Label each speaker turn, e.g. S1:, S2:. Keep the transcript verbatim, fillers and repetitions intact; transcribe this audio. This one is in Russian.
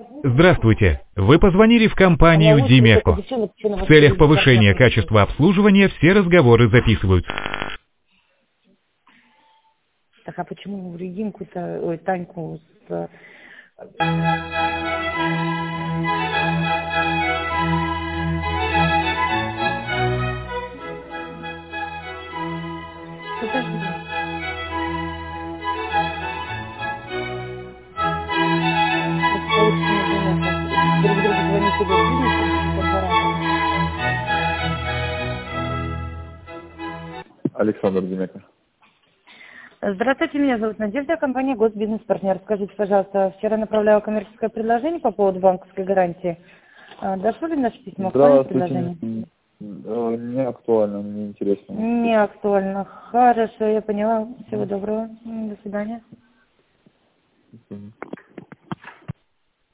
S1: Здравствуйте. Вы позвонили в компанию Димеко. В целях повышения качества обслуживания все разговоры записываются.
S2: Так, а почему Регинку-то, ой, Таньку с... Подожди. Это получится Димеко. Друг другу звоните госбизнесу по два раза.
S3: Александр Димеко.
S2: Здравствуйте, меня зовут Надежда, компания Госбизнес-партнер. Скажите, пожалуйста, вчера направляла коммерческое предложение по поводу банковской гарантии. А, дошло ли наше письмо? Актуальное предложение?
S3: Не актуально, не интересно.
S2: Не актуально. Хорошо, я поняла. Всего доброго. До свидания.
S3: Спасибо.